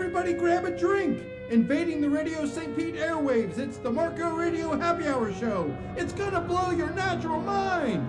Everybody grab a drink. Invading the Radio St. Pete airwaves, it's the Marco Radio Happy Hour Show. It's gonna blow your natural mind.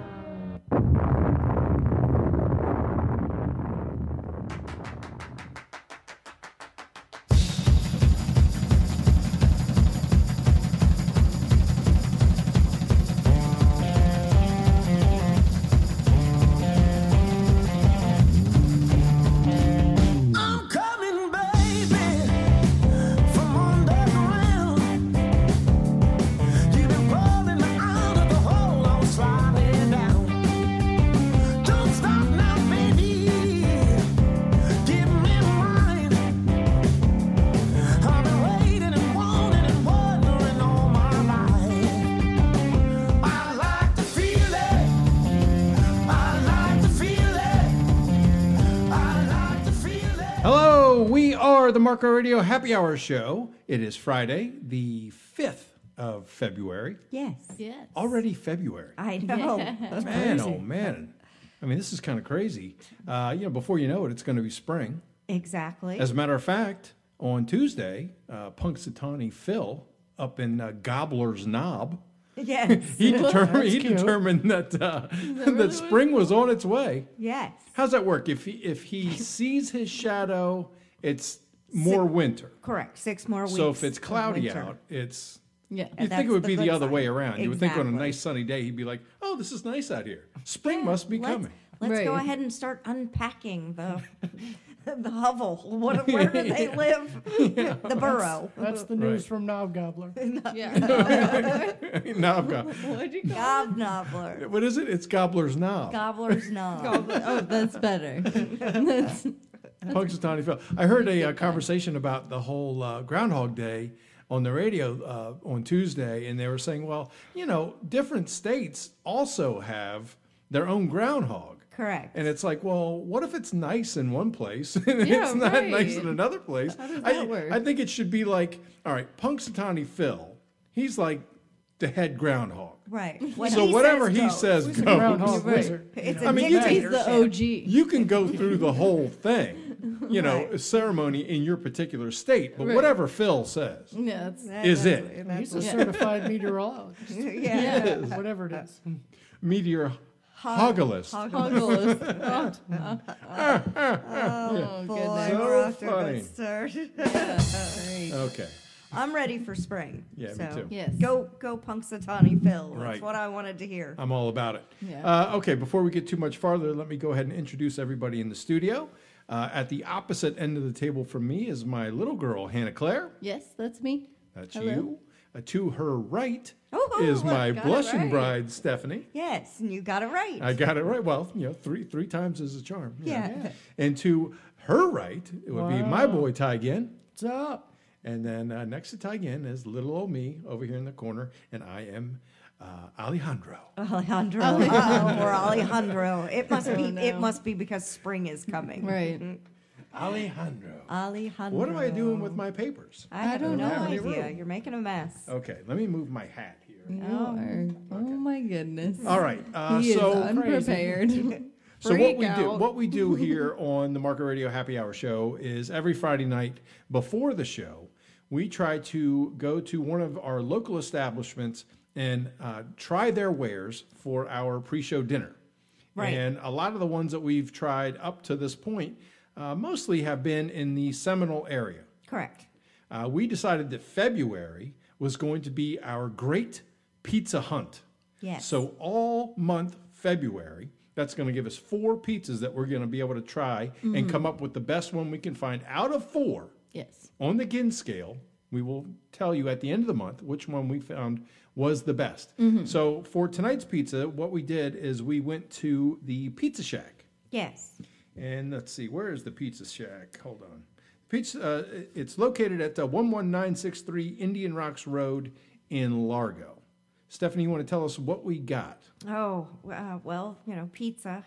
The Marco Radio Happy Hour Show. It is Friday, the 5th of February. Yes. Already February. I know. That's man, crazy. Oh man. I mean, this is kind of crazy. Before you know it, it's going to be spring. Exactly. As a matter of fact, on Tuesday, Punxsutawney Phil up in Gobbler's Knob. Yes. he determined that that spring was on its way. Yes. How's that work? If he sees his shadow, it's more winter. Correct. 6 more weeks. So if it's cloudy out, it's... Yeah. You'd think it would be the other way around. Exactly. You would think on a nice sunny day, he'd be like, oh, this is nice out here. Spring must be coming. Let's go ahead and start unpacking the hovel. Where do they live? Yeah. The burrow. That's the news from Knob Gobbler. Knob Gobbler. What'd you call it? Gobbler. What is it? It's Gobbler's Knob. Gobbler's Knob. Oh, that's better. That's... Punxsutawney Phil. I heard a conversation about the whole Groundhog Day on the radio on Tuesday, and they were saying, well, different states also have their own groundhog. Correct. And it's like, well, what if it's nice in one place and it's not nice in another place? How does that work? I think it should be like, all right, Punxsutawney Phil, he's like the head groundhog. Right. So whatever he says He's goes. a groundhog wizard. It's I mean, He's the OG. You can go through the whole thing, a ceremony in your particular state, but Right. whatever Phil says Yeah, is it. He's a certified meteorologist. Yeah. Whatever it is. Meteorologist. Hogglist. Oh, boy. So We're off to a funny. good start. Okay. I'm ready for spring. Yeah, so me too. Yes. Go Punxsutawney Phil. That's Right. what I wanted to hear. I'm all about it. Yeah. Okay, before we get too much farther, let me go ahead and introduce everybody in the studio. At the opposite end of the table from me is my little girl, Hannah Claire. Yes, that's me. That's Hello. you. To her right Oh, is my got it blushing right. bride, Stephanie. Yes, and you got it right. I got it right. Well, three times is a charm. Yeah. And to her right, it would be my boy, Ty Ginn. What's up? And then next to Ty Ginn is little old me over here in the corner, and I am Alejandro. Alejandro. Oh, we're Alejandro. It must be. no. It must be because spring is coming. Right. Alejandro. Alejandro. What am I doing with my papers? I have don't no know. idea. Room. You're making a mess. Okay, let me move my hat here. You are. Oh my goodness. All right. He is So unprepared. So Freak what we do here on the Marco Radio Happy Hour Show is every Friday night before the show, we try to go to one of our local establishments and try their wares for our pre-show dinner. Right. And a lot of the ones that we've tried up to this point mostly have been in the Seminole area. Correct. We decided that February was going to be our great pizza hunt. Yes. So all month February, that's going to give us 4 pizzas that we're going to be able to try and come up with the best one we can find. Out of 4, Yes. on the Ginn scale, we will tell you at the end of the month which one we found was the best. So for tonight's pizza, what we did is we went to the Pizza Shack. Yes. And let's see, where is the Pizza Shack? Hold on. Pizza. It's located at 11963 Indian Rocks Road in Largo. Stephanie, you want to tell us what we got? Oh, well, pizza.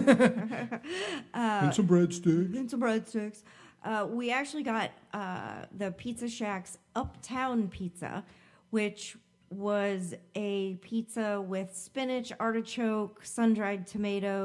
And some breadsticks. And some breadsticks. We actually got the Pizza Shack's Uptown Pizza, which was a pizza with spinach, artichoke, sun-dried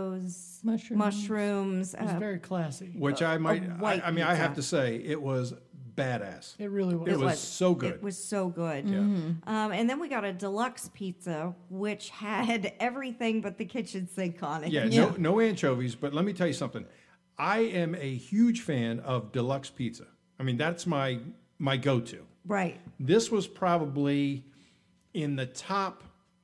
tomatoes, mushrooms. It's very classy. Which I might, white I pizza. have to say, it was badass. It really was. It was so good. It was so good. Yeah. And then we got a deluxe pizza, which had everything but the kitchen sink on it. Yeah, Yeah. no anchovies. But let me tell you something. I am a huge fan of deluxe pizza. I mean, that's my go-to. Right. This was probably in the top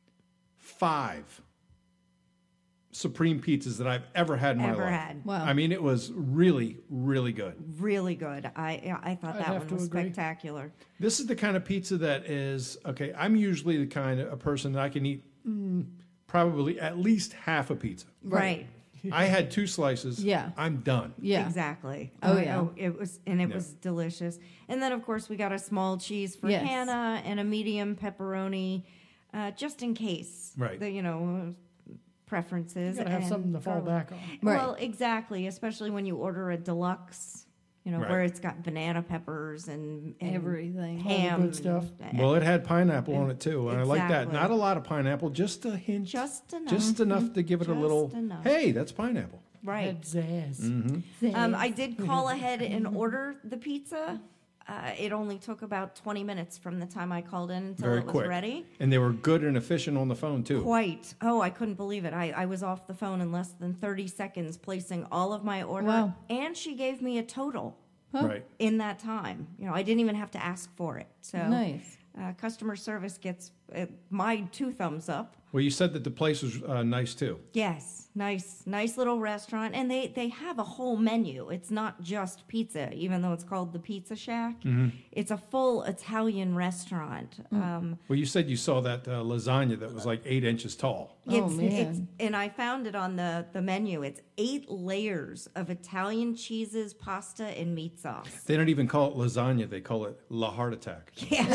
5 supreme pizzas that I've ever had in my Ever life. had. Wow. I mean, it was really, really good. Really good. I thought I'd that have one to was agree. spectacular. This is the kind of pizza that is, okay, I'm usually the kind of a person that I can eat probably at least half a pizza. Right. I had 2 slices. Yeah. I'm done. Yeah. Exactly. Oh, yeah. It was Yeah. was delicious. And then of course we got a small cheese for Yes. Hannah and a medium pepperoni, just in case. Right. The preferences. You gotta have and something to fall garlic. back on. Right. Well, exactly. Especially when you order a deluxe. Right. Where it's got banana peppers and Everything. All the ham. good stuff. Well, it had pineapple on it too, and I like that. Exactly. Not a lot of pineapple, just a hint. Just enough. Just enough to give it a Just little, enough. hey, that's pineapple. Right. Had zazz. Mm-hmm. I did call ahead and order the pizza. It only took about 20 minutes from the time I called in until Very it was quick. ready. And they were good and efficient on the phone too. Quite. Oh, I couldn't believe it. I was off the phone in less than 30 seconds placing all of my order. Wow. And she gave me a total Huh. Right. in that time. I didn't even have to ask for it. So Nice. customer service gets my 2 thumbs up. Well, you said that the place was nice too. Yes, nice little restaurant, and they have a whole menu. It's not just pizza, even though it's called the Pizza Shack. It's a full Italian restaurant. Well, you said you saw that lasagna that was like 8 inches tall. Oh, man. And I found it on the menu. It's 8 layers of Italian cheeses, pasta, and meat sauce. They don't even call it lasagna; they call it La Heart Attack.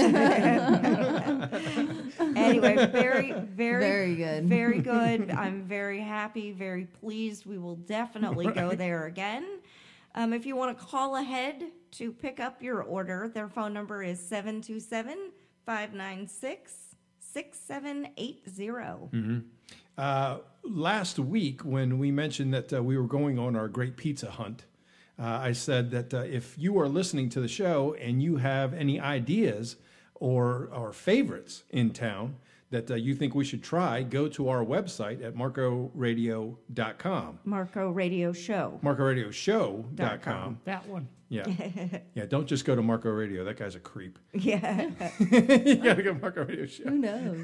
Anyway, very, very, Very good. very good. I'm very happy, very pleased. We will definitely go there again. If you want to call ahead to pick up your order, their phone number is 727-596-6780. Last week, when we mentioned that we were going on our great pizza hunt, I said that if you are listening to the show and you have any ideas or favorites in town that you think we should try, go to our website at marcoradio.com. Marco Radio Show. marcoradioshow.com. That one. Yeah. Yeah, don't just go to Marco Radio. That guy's a creep. Yeah. You got to go to Marco Radio Show. Who knows?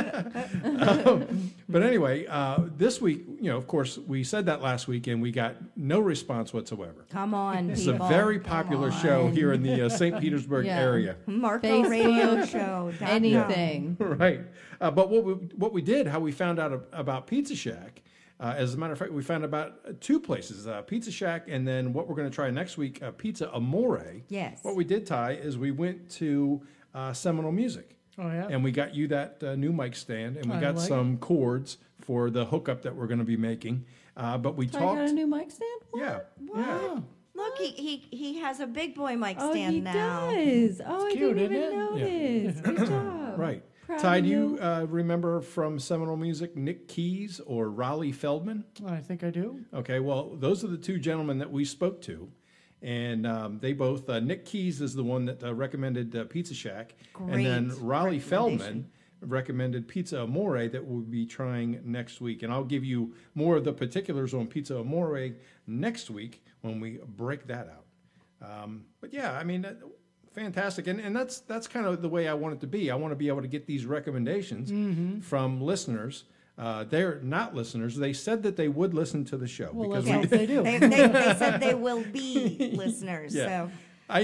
But anyway, this week, of course, we said that last week and we got no response whatsoever. Come on, It's a people. very popular show on. here in the St. Petersburg Yeah. area. Marco Facebook, Radio Show. Anything. Right. But what we did, how we found out about Pizza Shack, as a matter of fact, we found about 2 places, Pizza Shack, and then what we're going to try next week, Pizza Amore. Yes. What we did, Ty, is we went to Seminole Music. Oh, yeah. And we got you that new mic stand, and we I got like some cords for the hookup that we're going to be making. But we I got talked. a new mic stand? Yeah. What? Yeah. Look, he has a big boy mic Oh, stand he now. does. Oh, I cute, didn't isn't even it? notice. Good job. Right. Proud Ty, of do you remember from Seminole Music Nick Keys or Raleigh Feldman? I think I do. Okay, well, those are the 2 gentlemen that we spoke to. And they both, Nick Keys is the one that recommended Pizza Shack. And then Great Raleigh Feldman recommendation. recommended Pizza Amore that we'll be trying next week. And I'll give you more of the particulars on Pizza Amore next week when we break that out. But yeah, I mean, fantastic. And that's kind of the way I want it to be. I want to be able to get these recommendations from listeners. They're not listeners. They said that they would listen to the show. Well, because let's hope they do. They said they will be listeners. Yeah. So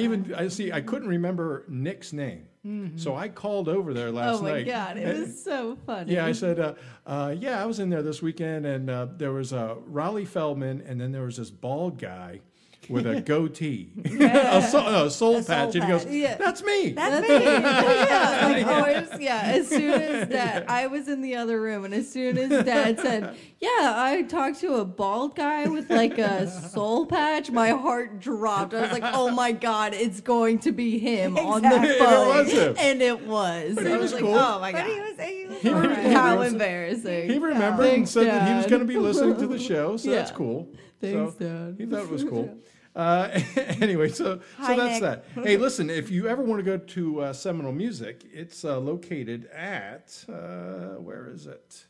I couldn't remember Nick's name. So I called over there last Oh, my night. God. It was so funny. Yeah, I said, yeah, I was in there this weekend, and there was Raleigh Feldman, and then there was this bald guy with a goatee, a soul patch, and he goes, patch. Yeah. "That's me." that's me. yeah, like always, yeah. As soon as Dad, I was in the other room, and as soon as Dad said, "Yeah, I talked to a bald guy with like a soul patch," my heart dropped. I was like, "Oh my God, it's going to be him on the Exactly. phone," It was him. and it was. But he I was was cool. like, "Oh my But God." he was He How remembers- embarrassing. He remembered and Thanks, said that he was Dad. going to be listening to the show, so that's Yeah. cool. Thanks, so Dad. He thought it was cool. Anyway, so Hi, that's Nick. that. Hey, listen, if you ever want to go to Seminole Music, it's located at, where is it?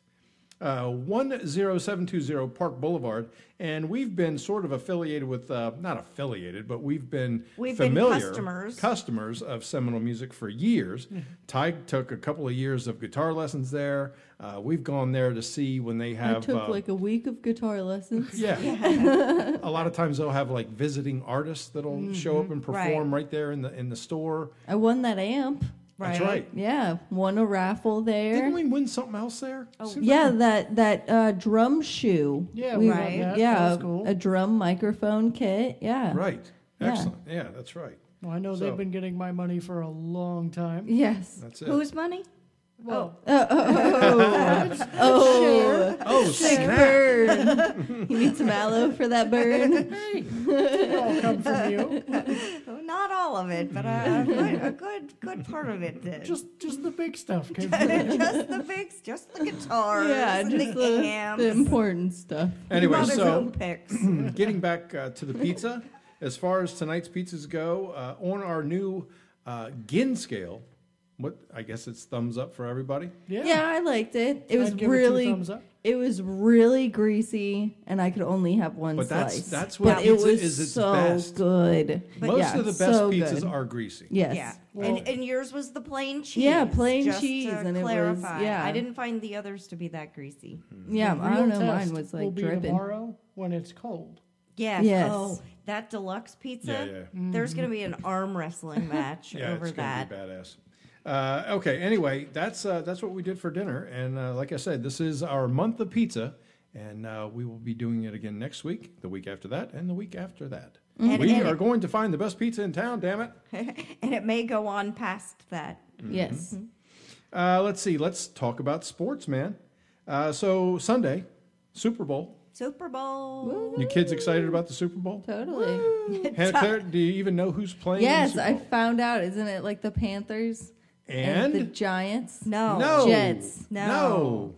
10720 Park Boulevard, and we've been sort of affiliated with, not affiliated, but we've been familiar customers of Seminole Music for years. Ty took a couple of years of guitar lessons there. We've gone there to see when they have. I took like a week of guitar lessons. Yeah. A lot of times they'll have like visiting artists that'll show up and perform right there in the store. I won that amp. That's right. Yeah, won a raffle there. Didn't we win something else there? Seems Yeah, like that drum shoe. Yeah, we Right. won that. Yeah, That was cool. a drum microphone kit. Yeah. right. Yeah. Excellent. Yeah, that's right. Well, I know So- they've been getting my money for a long time. Yes. That's it. Whose money? Well, Oh, Oh, sick snap. burn. You need some aloe for that burn? hey, it all come from you. Not all of it, but a good part of it did. Just the big stuff came from you. just the bigs, just the guitars, Yeah, and just the the amps. important stuff. Anyway, Mother's so own picks. getting back to the pizza, as far as tonight's pizzas go, on our new Gin scale, what I guess it's thumbs up for everybody. Yeah, I liked it. It was I'd give it 2 really, thumbs up. it was really greasy, and I could only have one But that's- slice. that's what but it pizza was is its so best. good. Most Yeah, of the best so pizzas good. are greasy. Yes. Yeah, Well- and yours was the plain cheese. Yeah, plain just cheese, To and it was- clarify, yeah. I didn't find the others to be that greasy. Yeah, The I don't real know. test Mine was will like be dripping. tomorrow when it's cold. Yes. Yes. Oh, that deluxe pizza. Yeah, yeah. There's going to be an arm wrestling match Yeah, over it's that. gonna be badass. Okay, anyway, that's what we did for dinner, and like I said, this is our month of pizza, and we will be doing it again next week, the week after that, and the week after that. And- we and are it- going to find the best pizza in town. Damn it! And it may go on past that. Yes. Let's see. Let's talk about sports, man. So Sunday, Super Bowl. Super Bowl. You kids excited about the Super Bowl? Totally. Hannah Claire, do you even know who's playing? in the Yes, Super I Bowl? found out. Isn't it like the Panthers And the Giants? No. no, Jets. no,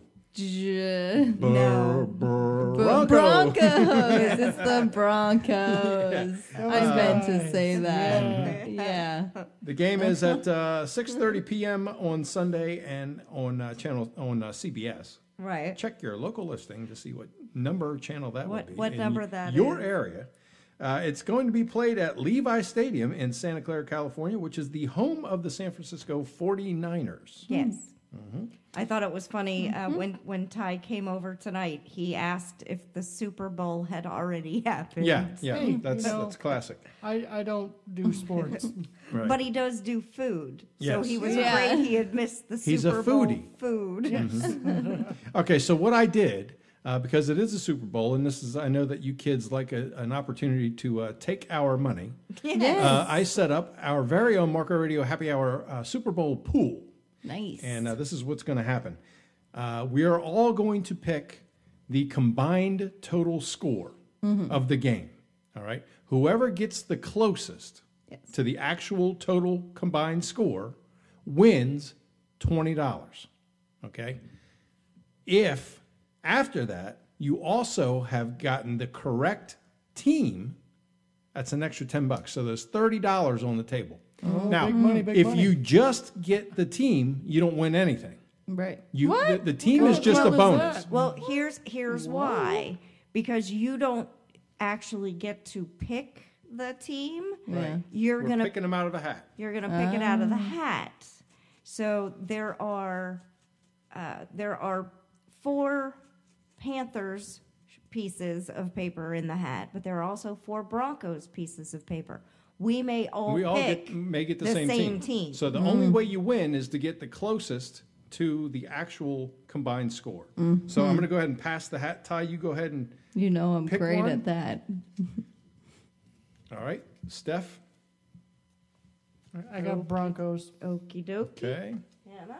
J- No. Bronco. Broncos. It's the Broncos. I meant to say that. Yeah. The game is at 6:30 p.m. on Sunday and on CBS. Right. Check your local listing to see what number channel that will be. What in number that your is. area. It's going to be played at Levi Stadium in Santa Clara, California, which is the home of the San Francisco 49ers. Yes. I thought it was funny when Ty came over tonight. He asked if the Super Bowl had already happened. Yeah, Hey, that's you know- that's classic. I don't do sports. Right. But he does do food, so Yes. he was Yeah. afraid he had missed the He's a Super Bowl foodie. food. Okay, so what I did, because it is a Super Bowl, and this is, I know that you kids like an opportunity to take our money. Yes. I set up our very own Marco Radio Happy Hour Super Bowl pool. Nice. And this is what's going to happen. We are all going to pick the combined total score of the game. All right. Whoever gets the closest to the actual total combined score wins $20. Okay. If after that you also have gotten the correct team, that's an extra $10. So there's $30 on the table. Now, big money, big if money. you just get the team, you don't win anything. right. You What? the team is What just the a hell is bonus. that? Well, here's Oh. why. Because you don't actually get to pick the team. Yeah. You're We're gonna picking them out of a hat. You're going to pick it out of the hat. So there are 4 Panthers pieces of paper in the hat, but there are also 4 Broncos pieces of paper. We may all We all pick may get the the same, same team. So the only way you win is to get the closest to the actual combined score. So I'm going to go ahead and pass the hat. Ty, you go ahead and You know I'm Pick great one. at that. all right, Steph. I got Broncos. Okie dokie. Okay, Hannah?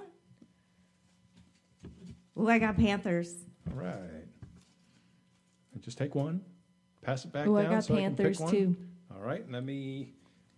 Ooh, I got Panthers. all right. And just take one, pass it back Oh, I down. got so Panthers I can pick one. too. All right, let me.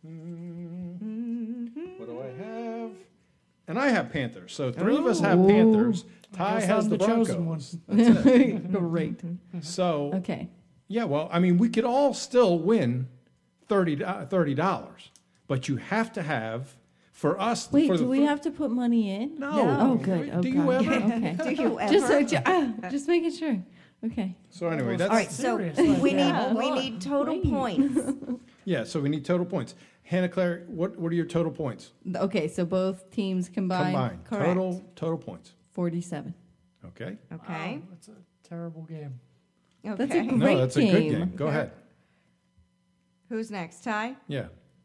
What do I have? And I have Panthers. So 3 of us have Ooh. Panthers. Ty Guess has I'm the the chosen Broncos. one. That's it. Great. So Okay. yeah, well, I mean, we could all still win $30, but you have to have for us. Wait, for do we have to put money in? No. Oh, good. Oh, Do God. you ever? Okay. Do you ever? Just making sure. Okay. So anyway, that's All right, so Serious. we Yeah. need total Wait. points. yeah. So we need total points. Hannah Claire, what are your total points? Okay, so both teams combined. Correct. Total points. 47. Okay. Okay. Wow, that's a terrible game. Okay. That's a No, Great that's a good game. game. Go ahead. Who's next? Ty? Yeah.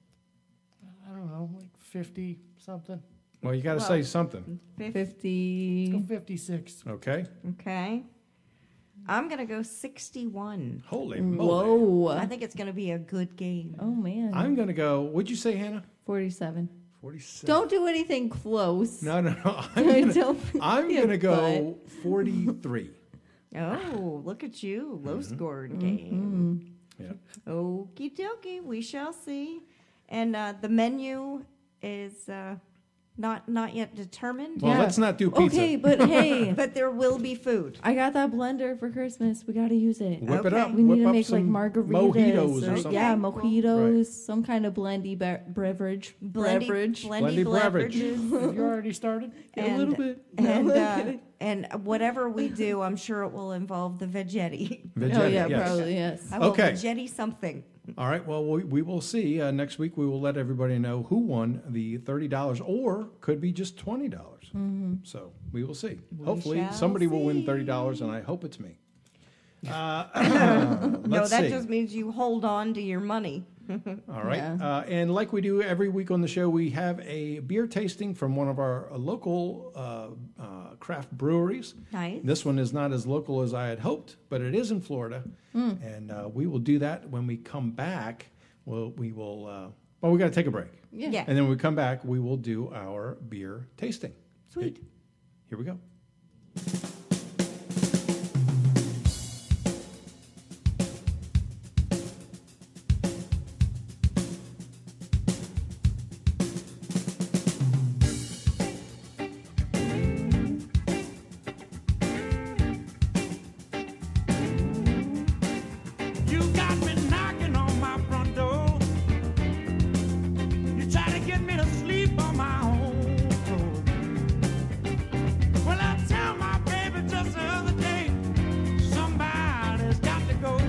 I don't know, like 50 something. Well, you got to Well- say something. 50. Go 56. Okay. Okay. I'm going to go 61. Holy moly. Whoa. I think it's going to be a good game. Oh, man. I'm going to go. What'd you say, Hannah? 47. 47. Don't do anything close. No. I'm Don't going your to go 43. Oh, look at you. Low Mm-hmm. scoring game. Yeah. Okie dokie. We shall see. And the menu is not yet determined. Well, Yeah. let's not do pizza. Okay, but hey, But there will be food. I got that blender for Christmas. We got to use it. Whip it Okay. up. We need Whip to up make like some margaritas. mojitos or or- something. Yeah, Okay, mojitos, Right. some kind of blendy beverage. Beverage. Blendy beverage. beverages. Have you already started? A little bit. And whatever we do, I'm sure it will involve the veggetti. Veggetti, Oh, yeah, yes. probably, yes. I will Okay. veggetti something. All right. Well, we will see. Next week, we will let everybody know who won the $30 or could be just $20. So we will see. Hopefully, shall somebody will win see. $30, and I hope it's me. No, Let's that see. just means you hold on to your money. All right. Yeah. And like we do every week on the show, we have a beer tasting from one of our local craft breweries. Nice. This one is not as local as I had hoped, but it is in Florida. And we will do that when we come back. Well, we got to take a break. Yeah. And then when we come back, we will do our beer tasting. Sweet. Here we go. You got me knocking on my front door. You try to get me to sleep on my own floor. Well, I tell my baby just the other day, somebody's got to go.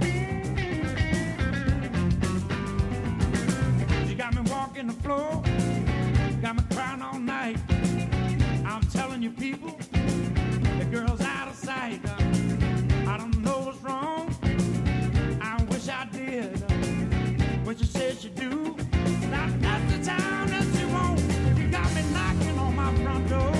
She got me walking the floor, got me crying all night. I'm telling you, people, the girl's out of sight. I don't know what's wrong. I wish I did what you said you do. That's the time that you want. You got me knocking on my front door.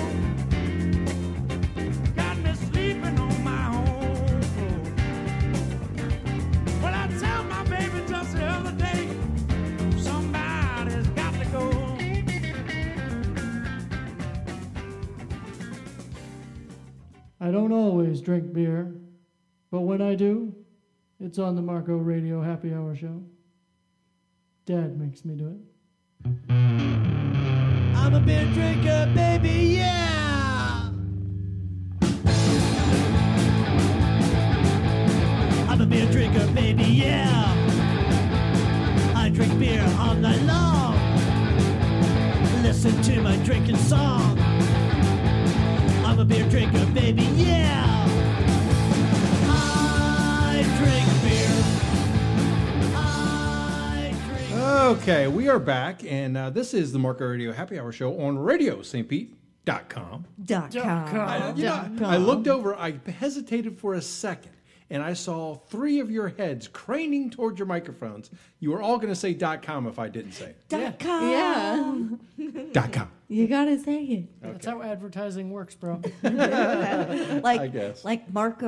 Got me sleeping on my own floor. Well, I tell my baby just the other day, somebody's got to go. I don't always drink beer, but when I do, it's on the Marco Radio Happy Hour Show. Dad makes me do it. I'm a beer drinker, baby, yeah. I'm a beer drinker, baby, yeah. I drink beer all night long. Listen to my drinking song. I'm a beer drinker, baby, yeah. I drink beer. I drink Okay, we are back, and this is the Marco Radio Happy Hour Show on RadioSt.Pete.com. I looked over, I hesitated for a second, and I saw three of your heads craning towards your microphones. You were all going to say .com if I didn't say it. .com. Yeah. .com. You got to say it. That's how advertising works, bro. Like, guess. like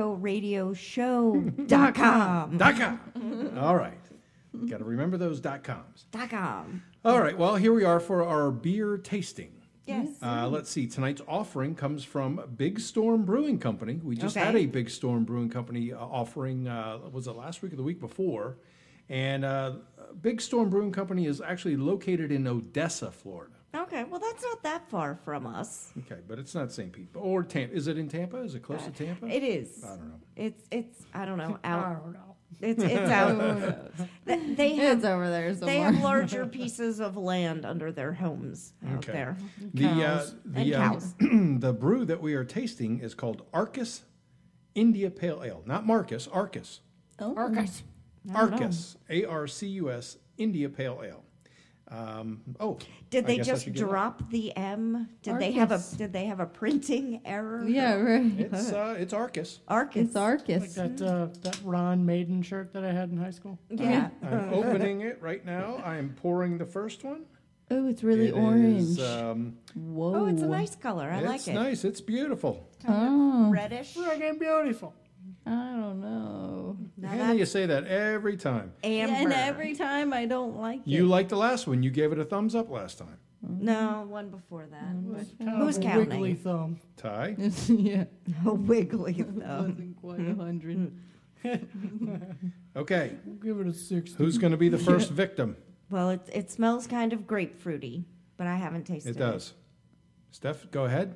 MarcoRadioShow.com. .com. All right. Got to remember those .coms. .com. All right, well, here we are for our beer tasting. Yes. Let's see. Tonight's offering comes from Big Storm Brewing Company. We just had Okay. a Big Storm Brewing Company offering. Was it last week or the week before? And Big Storm Brewing Company is actually located in Odessa, Florida. Okay, well, that's not that far from us. Okay, but it's not St. Pete or Tampa. Is it in Tampa? Is it close to Tampa? It is. I don't know. It's I don't know. I Out. don't know. It's out. They have It's over there somewhere. they have larger pieces of land under their homes out Okay. there. Cows. And cows. The brew that we are tasting is called Arcus India Pale Ale. Not Marcus, Arcus. Arcus. Arcus, Arcus, India Pale Ale. Did I they guess I just should give it- drop the M? Did they have a printing error? Yeah, right. It's Arcus. Arcus. It's Arcus. Like that Ron Maiden shirt that I had in high school. Yeah. I'm opening it right now. I am pouring the first one. Oh, it's really It orange. is, Whoa. Oh, it's a nice color. I like it's it. nice. It's beautiful. Oh, Reddish. Friggin' beautiful. I don't know. Now Hannah, you that's say that every time. amber. And every time I don't like it. You liked the last one. You gave it a thumbs up last time. No, one before that. But Kind who's of a counting? wiggly thumb. Ty? yeah. A wiggly It thumb. wasn't quite 100. Okay. I'll give it a 60. Who's going to be the first victim? Well, it smells kind of grapefruity, but I haven't tasted It does. Steph, go ahead.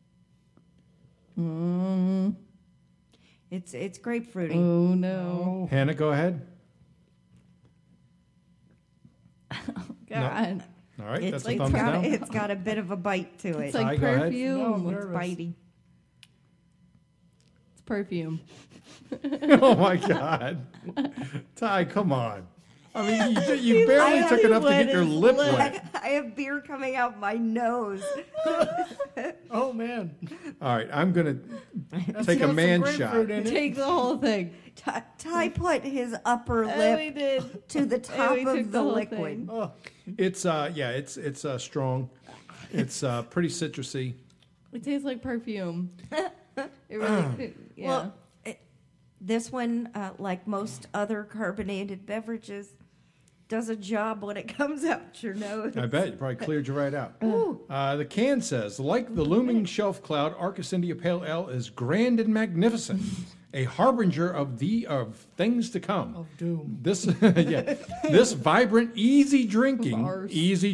It's grapefruity. Oh, no. Hannah, go ahead. God. All right. It's, That's a thumbs down. it's got a bit of a bite to it. It's like Ty, go ahead. perfume. No, I'm It's nervous. bitey. It's perfume. Oh, my God. Ty, come on. I mean, you barely I took enough to wet get your his lip lip. wet. I have beer coming out my nose. Oh, man. All right. I'm going to That's take a got some man grapefruit shot. in it. Take the whole thing. Ty put his upper Oh, he lip did. to the top he took of the the whole liquid. thing. Oh, It's it's strong. It's pretty citrusy. It tastes like perfume. It really, yeah. Well, this one, like most other carbonated beverages, does a job when it comes out your nose. I bet you probably cleared you right out. The can says, like the looming shelf cloud, Arcus India Pale Ale is grand and magnificent, a harbinger of things to come. of doom. This this vibrant, easy drinking Bars.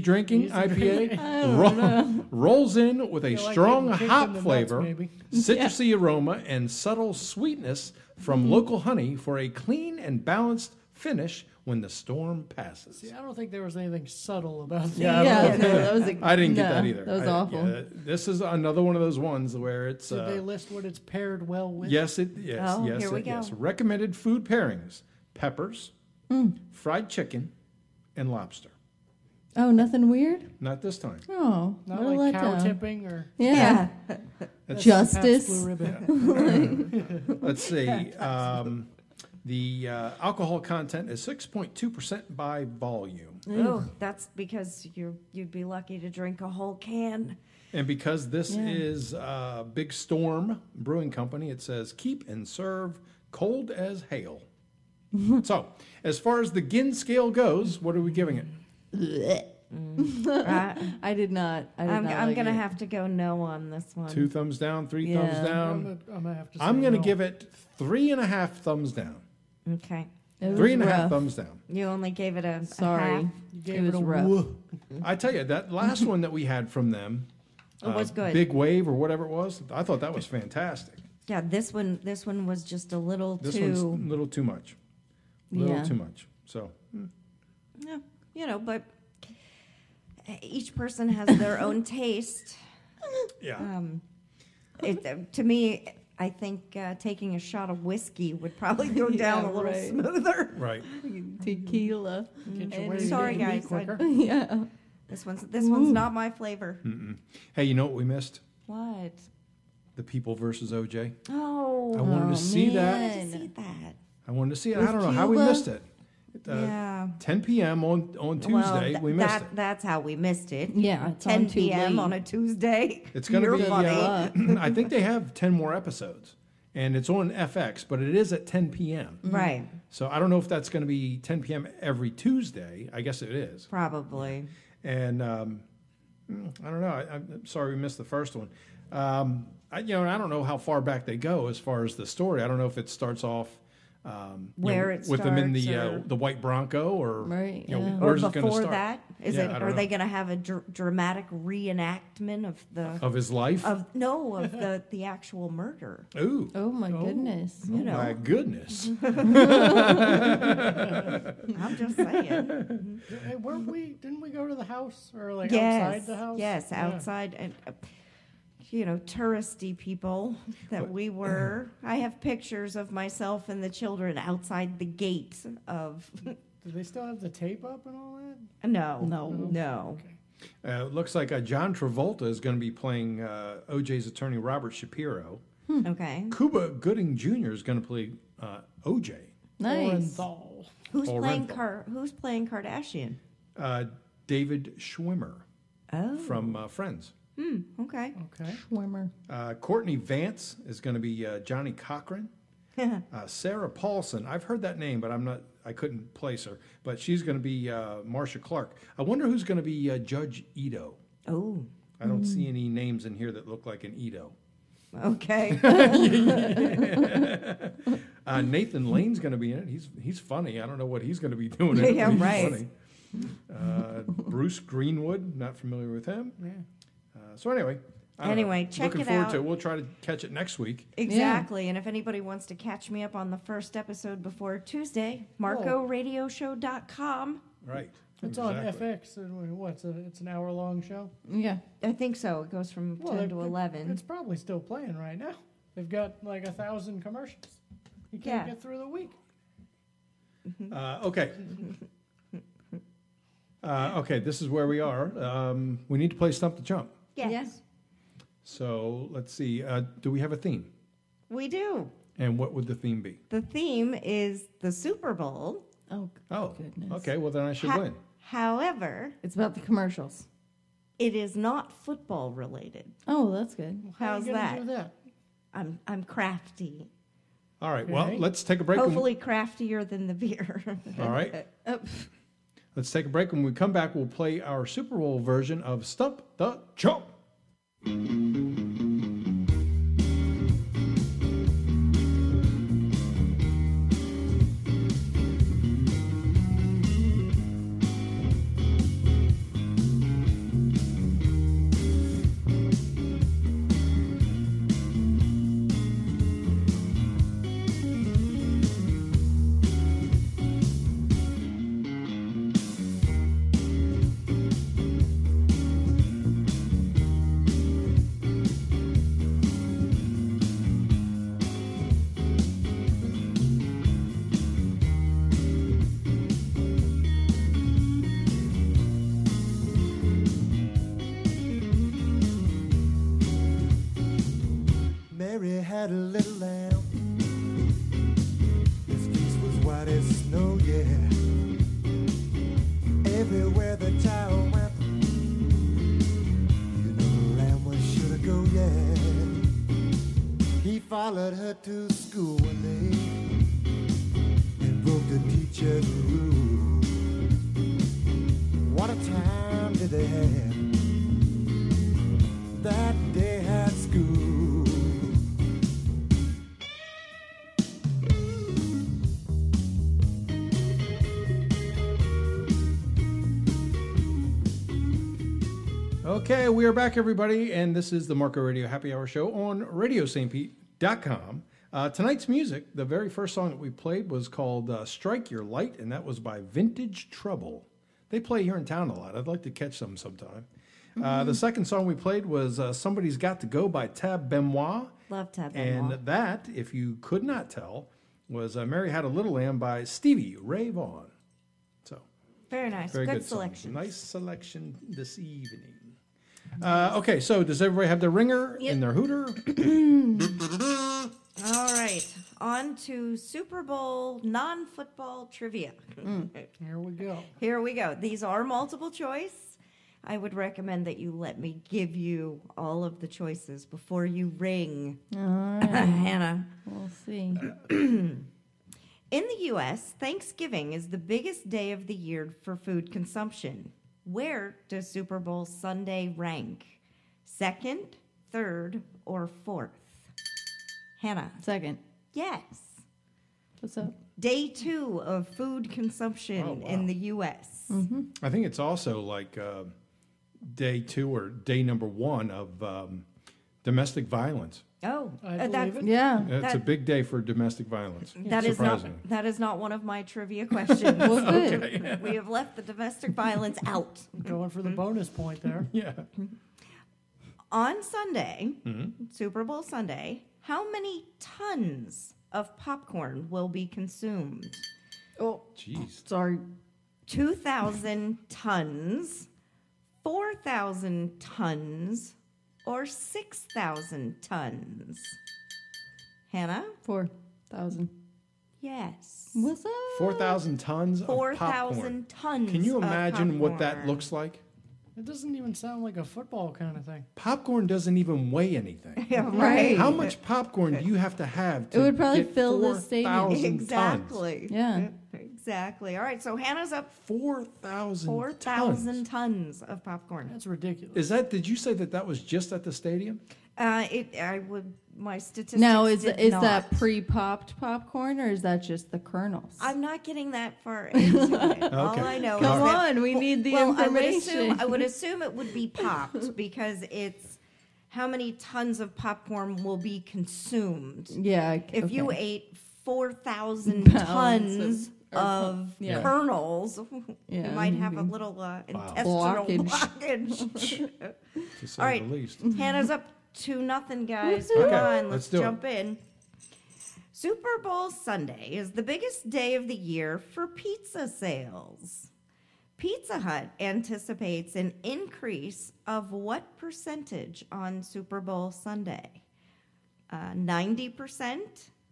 IPA rolls in with a Feel like strong getting kicked in hop the nuts, flavor, maybe. citrusy aroma, and subtle sweetness from local honey for a clean and balanced finish when the storm passes. See, I don't think there was anything subtle about that. Yeah, I yeah, don't no, know. that was I didn't get that either. That was I- awful. yeah, this is another one of those ones where it's. Did they list what it's paired well with? Yes. Oh, here we go. Yes. Recommended food pairings: peppers, fried chicken, and lobster. Oh, nothing weird? Not this time. Oh, Not what a like cow letdown. tipping or Yeah. That's- Justice. Pabst Blue Ribbon. Let's see. The alcohol content is 6.2% by volume. Oh, that's because you'd be lucky to drink a whole can. And because this Yeah. is Big Storm Brewing Company, it says keep and serve cold as hail. So, as far as the Gin scale goes, what are we giving it? I did not. I'm like gonna it. have to go no on this one. 2 thumbs down, 3 thumbs Yeah. down. I'm gonna have to. Say I'm going to no. give it 3.5 thumbs down. Okay, It was 3.5 rough. thumbs down. you only gave it a Sorry. half. You gave It it, was a rough. woo. I tell you, that last one that we had from them, It was good. Big Wave or whatever it was, I thought that was fantastic. Yeah, this one was just a little This too. one's a little too much. A little Yeah. too much. So, Yeah, but each person has their own taste. yeah. To me, I think taking a shot of whiskey would probably go down Yeah, a little right. smoother. Right. Tequila. Get your And- way Sorry, to me guys, quicker. Yeah. This one's not my flavor. Hey, you know what we missed? What? The People versus OJ. Oh, I wanted to see that. I wanted to see that. I wanted to see it. With I don't know how we Cuba? missed it. Yeah. 10 p.m. on Tuesday, Well, we missed it. That's how we missed it. Yeah, it's on 10 too p.m. late. on a Tuesday. It's going to You're be. funny. I think they have 10 more episodes, and it's on FX, but it is at 10 p.m. Right, So I don't know if that's going to be 10 p.m. every Tuesday. I guess it is. probably. And I don't know. I'm sorry we missed the first one. I don't know how far back they go as far as the story. I don't know if it starts off Where it with them in starts, or- the white Bronco, or Right, yeah. Or where's it going to before start? that, Yeah, I don't are they know. going to have a dramatic reenactment of the Of his life. of the actual murder? Ooh. Oh my goodness. You know, My goodness. I'm just saying. Hey, didn't we go to the house or like Yes, outside the house? yes, Yeah. outside, and touristy people that we were. I have pictures of myself and the children outside the gate of. Do they still have the tape up and all that? No. Okay. Looks like John Travolta is going to be playing OJ's attorney Robert Shapiro. Okay. Cuba Gooding Jr. is going to play OJ. Nice. Orenthal. Who's playing Orenthal. Who's playing Kardashian? David Schwimmer Oh. from Friends. Okay. Okay. Schwimmer. Courtney Vance is going to be Johnny Cochran. Sarah Paulson, I've heard that name, but I couldn't place her. But she's going to be Marsha Clark. I wonder who's going to be Judge Ito. Oh. I don't see any names in here that look like an Ito. Okay. Nathan Lane's going to be in it. He's funny. I don't know what he's going to be doing. In it, Yeah, but he's right. funny. Bruce Greenwood, not familiar with him. Yeah. So anyway. I don't Anyway, know. check Looking it forward out. to it. We'll try to catch it next week. Exactly. And if anybody wants to catch me up on the first episode before Tuesday, MarcoRadioshow.com. Right. It's Exactly. on FX. And it's an hour-long show? Yeah. I think so. It goes from 10 to 11. It's probably still playing right now. They've got like 1,000 commercials. You can't Yeah. get through the week. Okay. Okay, this is where we are. We need to play Stump the Chump. Yes. So let's see. Do we have a theme? We do. And what would the theme be? The theme is the Super Bowl. Oh, Oh, goodness. okay. Well, then I should win. However, It's about the commercials. it is not football related. Oh, that's good. How How's you gonna that? do that? I'm crafty. All right. Well, Okay. let's take a break. and- Hopefully craftier than the beer. All right. Let's take a break. When we come back, we'll play our Super Bowl version of Stump the Chump. Mary had a little lamb. His face was white as snow, yeah. Everywhere the child went, you know the lamb was sure to go, yeah. He followed her to school one day and broke the teacher's rule. What a time did they have that day at school. Okay, we are back, everybody, and this is the Marco Radio Happy Hour Show on RadioSt.Pete.com. Tonight's music, the very first song that we played was called Strike Your Light, and that was by Vintage Trouble. They play here in town a lot. I'd like to catch them sometime. The second song we played was Somebody's Got to Go by Tab Benoit. Love Tab And Benoit. that, if you could not tell, was Mary Had a Little Lamb by Stevie Ray Vaughan. So, Very nice. very Good good song. selection. Nice selection this evening. Okay, so does everybody have their ringer and their hooter? All right. On to Super Bowl non-football trivia. Here we go. Here we go. These are multiple choice. I would recommend that you let me give you all of the choices before you ring. All right. Hannah. We'll see. In the U.S., Thanksgiving is the biggest day of the year for food consumption. Where does Super Bowl Sunday rank? Second, third, or fourth? Hannah. Second. Yes. What's up? Day 2 of food consumption Oh, wow. in the U.S. I think it's also like day 2 or day number 1 of domestic violence Oh, I that, believe it. Yeah. It's a That- big day for domestic violence. that is not surprisingly. that is not one of my trivia questions. Well, good. We have left the domestic violence out. Going for the bonus point there. Yeah. On Sunday, Mm-hmm. Super Bowl Sunday, how many tons of popcorn will be consumed? Oh, Jeez. sorry. 2,000 tons, 4,000 tons, or 6,000 tons? Hannah? 4,000. Yes. What's up? 4,000 tons of popcorn. 4,000 tons. Can you of imagine what that popcorn. looks like? It doesn't even sound like a football kind of thing. Popcorn doesn't even weigh anything. Yeah, Right. How much popcorn do you have to have to It would probably get fill the stadium. 4,000 Exactly. Yeah. Exactly. All right, so Hannah's up tons? 4,000 4,000 tons. tons of popcorn. That's ridiculous. Is that, did you say that was just at the stadium? My statistics. Now, is did is not. that pre-popped popcorn or is that just the kernels? I'm not getting that far into it. All I know is Come that on, we need the I information. would assume it would be popped because it's how many tons of popcorn will be consumed. Yeah. If okay. you ate 4,000 Pounds tons or of yeah. kernels, Yeah, you might have a maybe. little intestinal Blockage. blockage. To say All right. the least. Hannah's up 2-0, guys. Okay, Come on, let's let's do it. jump in. Super Bowl Sunday is the biggest day of the year for pizza sales. Pizza Hut anticipates an increase of what percentage on Super Bowl Sunday? 90%,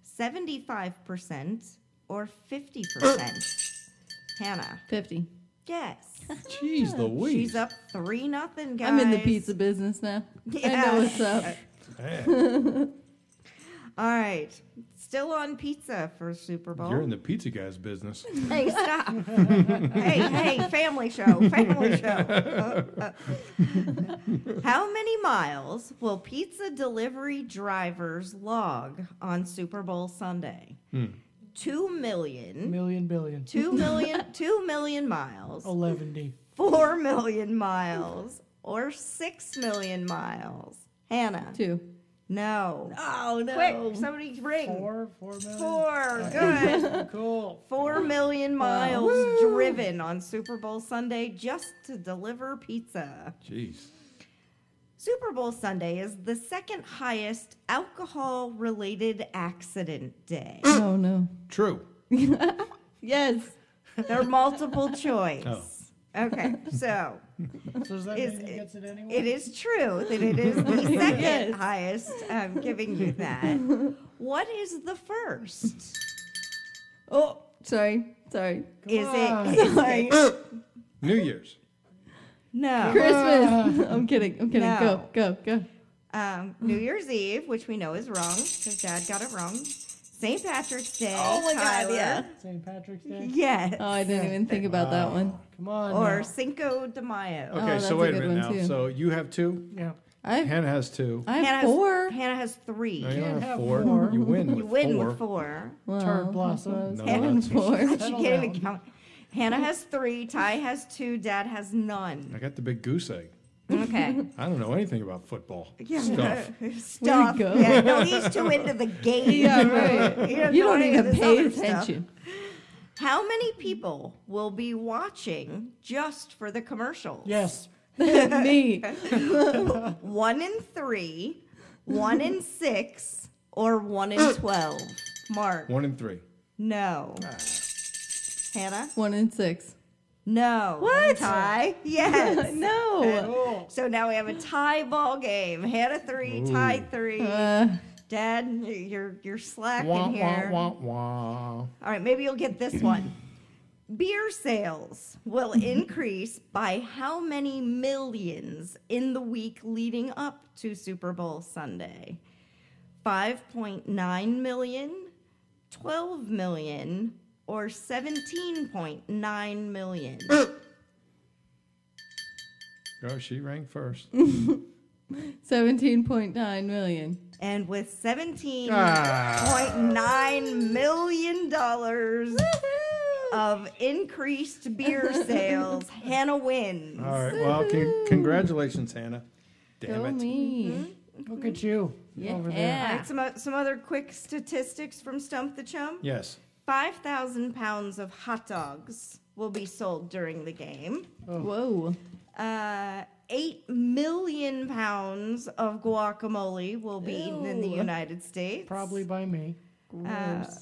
75%, or 50%? Hannah. 50. Yes. Jeez Louise. She's up 3-0, guys. I'm in the pizza business now. I know what's up. Man, All right. Still on pizza for Super Bowl. you're in the pizza guy's business. Hey, stop. hey, family show. Family show. How many miles will pizza delivery drivers log on Super Bowl Sunday? 2 million. Million billion. 2 million. 2 million miles. 11D. 4 million miles. Or 6 million miles. Hannah. 2. No. Oh, no. Quick, somebody ring. 4 million. 4. Good. Cool. 4 million miles driven on Super Bowl Sunday just to deliver pizza. Jeez. Super Bowl Sunday is the second highest alcohol-related accident day. Oh, no. True. Yes. They're multiple choice. Oh. Okay, so So does that Is mean he it- gets it anyway? it is true that it is the second Yes. highest. I'm giving you that. What is the first? Oh, sorry. Is on. it New Year's. no? Christmas. I'm kidding. No. Go. New Year's Eve, which we know is wrong because Dad got it wrong. St. Patrick's Day. Oh my God, Tyler. yeah. St. Patrick's Day? Yes. Oh, I didn't even think about that one. Come on. Or now. Cinco de Mayo. Okay, that's so a wait a good minute one, now. too. So you have 2. Yeah. I Hannah has 2. have Hannah 4. Hannah has 3. No, you don't can't have have 4. four. You win You with win 4. with 4. Well, Turd blossom. I was No, going that's- for. She Settle can't even down. count. Hannah has 3. Ty has 2. Dad has I none. got the big goose egg. Okay. I don't know anything about football Yeah. stuff. Stuff. go. Yeah, no, he's too into the game. Yeah, right. He You know don't any of even this pay other stuff. attention. How many people will be watching just for the commercials? Yes. Me. 1 in 3, 1 in 6, or 1 in 12? Mark. 1 in 3. No. Hannah? 1 in 6. No. What? Tie? Yes. No. Cool. So now we have a tie ball game. Hannah 3, Ty 3. Dad, you're slacking Wah, here. wah, wah, wah. All right, maybe you'll get this one. Beer sales will increase by how many millions in the week leading up to Super Bowl Sunday? 5.9 million, 12 million, or 17.9 million? Oh, she rang first. 17.9 million. And with $17.9 million of increased beer sales, Hannah wins. All right. Well, congratulations, Hannah. Damn Go it. me. Look at you. over All there. right, some other quick statistics from Stump the Chump. Yes. 5,000 pounds of hot dogs will be sold during the game. Whoa. 8 million pounds of guacamole will be eaten in the Ew. United States. Probably by me. Gross.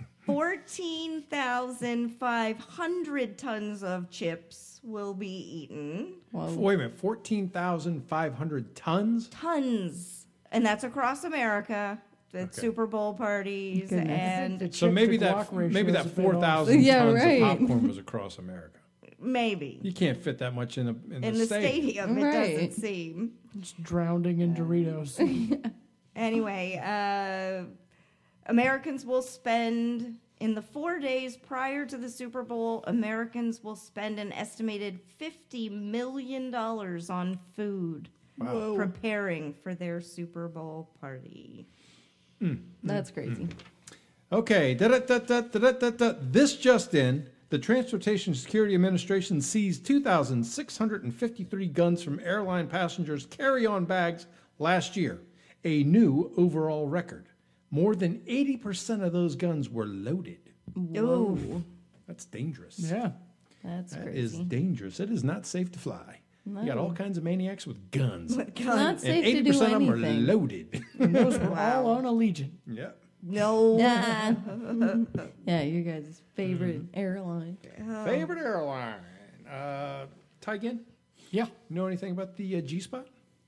14,500 tons of chips will be eaten. Whoa. Wait a minute. 14,500 tons. Tons. And that's across America. The Okay. Super Bowl parties Goodness. and The So chip maybe to that guac ratio maybe is that a bit off. 4,000 Yeah, tons right. of popcorn was across America. maybe You can't fit that much in in the stadium. It Right. doesn't seem. It's drowning in Doritos. Anyway, Americans will spend, in the 4 days prior to the Super Bowl, Americans will spend an estimated $50 million on food preparing for their Super Bowl party. That's crazy. Okay. Da-da-da-da-da-da-da. This just in. The Transportation Security Administration seized 2,653 guns from airline passengers' carry-on bags last year, a new overall record. More than 80% of those guns were loaded. Ooh. That's dangerous. Yeah. That's That crazy. is dangerous. It is not safe to fly. You got all kinds of maniacs with guns. It's not And safe to do 80% of them are anything. loaded. And those were all on Allegiant. Yeah. No. Nah. Yeah, your guys' favorite airline. Favorite airline? Taigen, Yeah. know anything about the G-Spot?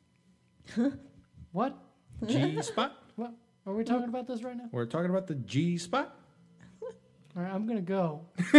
What? G-Spot? What? Are we talking about this right now? We're talking about the G-Spot? All right, I'm going to go.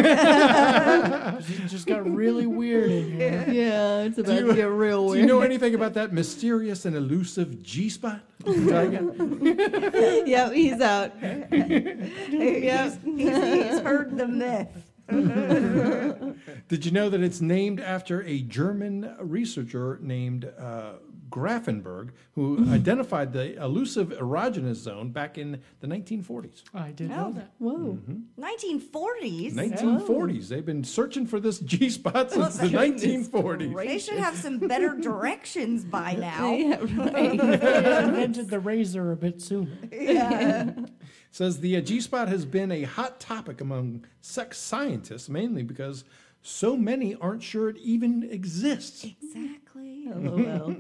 It just got really weird in here. Yeah, it's about to get real Do weird. you know anything about that mysterious and elusive G-Spot? Taigen? Yep, he's out. Yep. He's heard the myth. Did you know that it's named after a German researcher named Grafenberg, who identified the elusive erogenous zone back in the 1940s? I did No. know that. Whoa. 1940s. 1940s. They've been searching for this G-Spot since the 1940s. They should have some better directions by now. Yeah, right. They invented the razor a bit sooner. Says the G-Spot has been a hot topic among sex scientists, mainly because so many aren't sure it even exists. Exactly. LOL.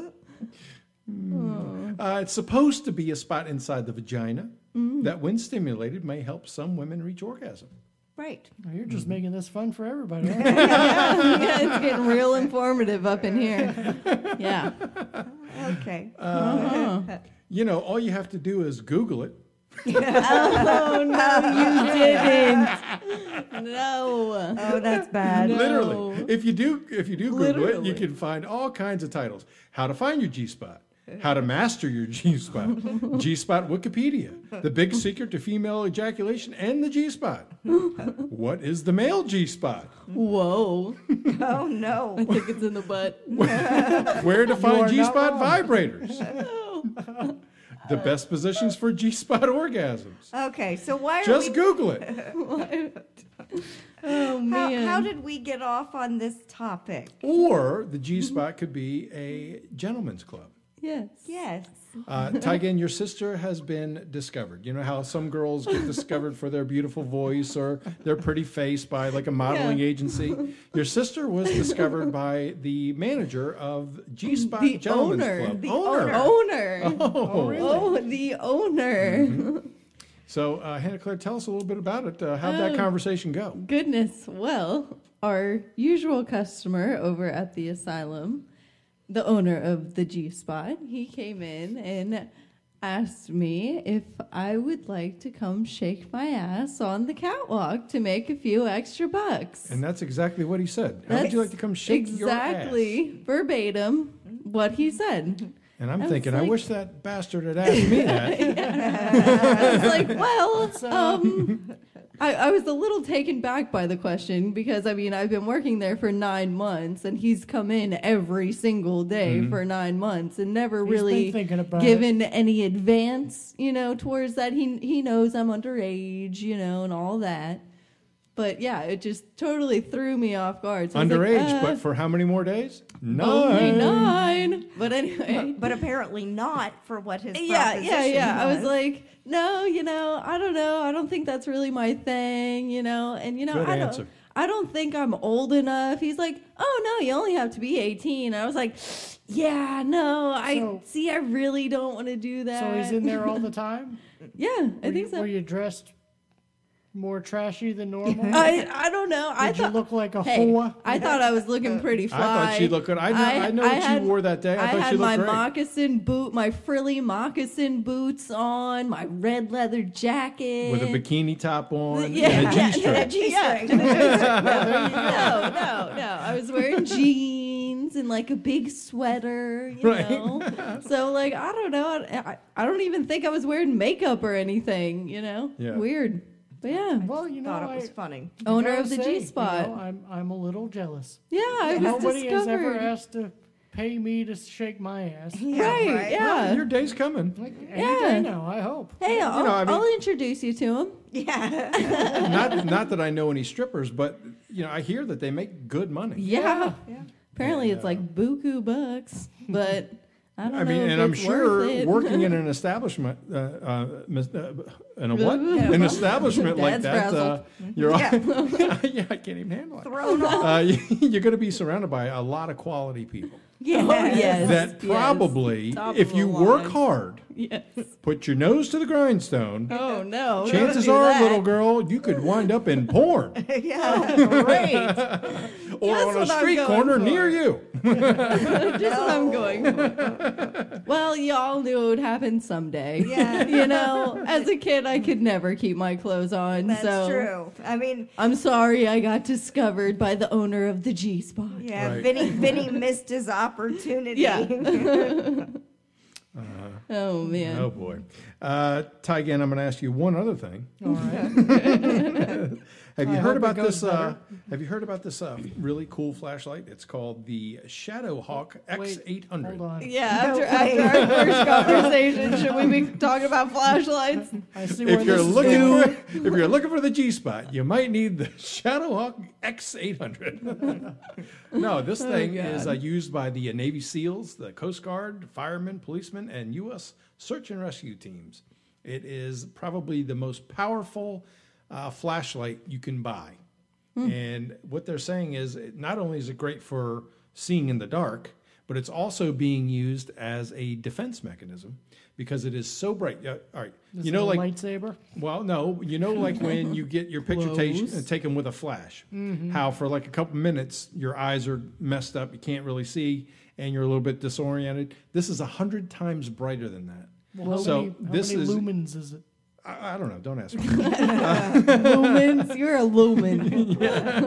It's supposed to be a spot inside the vagina that, when stimulated, may help some women reach orgasm. Right. Well, you're just making this fun for everybody. Aren't Yeah, it's getting real informative up in here. Yeah. Okay. You know, all you have to do is Google it. Oh, no, you didn't. No. Oh, that's bad. No. Literally, if you do Google it, Literally. you can find all kinds of titles: how to find your G-Spot, how to master your G-Spot, G-Spot Wikipedia, the big secret to female ejaculation, and the G-Spot. What is the male G-Spot? Whoa. Oh, no. I think it's in the butt. Where to are find not G-Spot wrong. vibrators? The best positions for G-Spot orgasms. Okay, so why are Just we... Google it. Oh, man. How did we get off on this topic? Or the G-Spot could be a gentleman's club. Yes. Yes. Taigen, your sister has been discovered. You know how some girls get discovered for their beautiful voice or their pretty face by like a modeling agency? Your sister was discovered by the manager of G-Spot The Gentlemen's owner. Club. The owner. Owner. Oh, really? Oh, the owner. So, Hannah Claire, tell us a little bit about it. How'd that conversation go? Goodness. Well, our usual customer over at the asylum, the owner of the G-Spot, he came in and asked me if I would like to come shake my ass on the catwalk to make a few extra bucks. And that's exactly what he said. How would you like to come shake your ass? Exactly, verbatim, what he said. And I'm I was thinking, I like- wish that bastard had asked me that. I was like, well, I was a little taken back by the question because, I mean, I've been working there for 9 months and he's come in every single day for 9 months and never He's been really thinking about given any advance, towards that. He knows I'm underage, and all that. But yeah, it just totally threw me off guard. So I was Underage, like, but for how many more days? only 9. 9. But anyway. But apparently not for what his Yeah. proposition I was like, no, I don't know. I don't think that's really my thing, And Good answer. I don't think I'm old enough. He's like, oh no, you only have to be 18. I was like, yeah, no, I really don't want to do that. So he's in there all the time? Yeah, I think so. Were you dressed more trashy than normal? I don't know. Did you look like a whore? I thought I was looking pretty fly. I thought she looked good. I know what you wore that day. I thought had she looked my great. my frilly moccasin boots on, my red leather jacket. With a bikini top on Yeah. and a And a G-string. G-string. No. I was wearing jeans and like a big sweater, Right. So like, I don't know. I don't even think I was wearing makeup or anything, Yeah. Weird. But yeah. Well, Thought it was funny. Owner gotta of the say, G-spot. I'm a little jealous. Yeah, I was Nobody has ever discovered. asked to pay me to shake my ass. Right, yeah. Your day's coming. Like any day now, I hope. Hey, I'll, I mean- I'll introduce you to him. Yeah. Not that I know any strippers, but I hear that they make good money. Yeah. Apparently, it's like buku bucks, but I don't know. I mean, if and I'm it's sure worth it. working in an establishment, in a what? An establishment like Dad's that, frazzled. you're Yeah. yeah, I can't even handle it. Thrown off. You're going to be surrounded by a lot of quality people Yeah. Oh, yes. that yes. probably, Top if of you the work line. hard, Yes. put your nose to the grindstone, Oh no. chances don't do are, that. little girl, you could wind up in porn Yeah. Great. or That's on a what I'm street going corner for. near you. Just what I'm going for. Well, y'all knew it would happen someday. Yeah. As a kid, I could never keep my clothes on. That's so true. I mean, I'm sorry I got discovered by the owner of the G-spot. yeah, Right. Vinny missed his opportunity. Yeah. Oh man. Oh boy. Ty, again, I'm going to ask you one other thing. All right. Have you I heard hope it about goes this? better. Have you heard about this really cool flashlight? It's called the Shadowhawk X800. Hold on. Yeah, No after our first conversation, should we be talking about flashlights? I see where If you're this is looking going. for if you're looking for the G spot, you might need the Shadowhawk X800. No, this thing is used by the Navy SEALs, the Coast Guard, firemen, policemen, and U.S. search and rescue teams. It is probably the most powerful flashlight you can buy. And what they're saying is, not only is it great for seeing in the dark, but it's also being used as a defense mechanism because it is so bright. All right, This you know, is a like lightsaber. well, no, like when you get your picture taken with a flash, how for like a couple minutes your eyes are messed up, you can't really see, and you're a little bit disoriented. This is 100 times brighter than that. Well, So how this many is- lumens is it? I don't know. Don't ask me. Lumens, you're a lumen.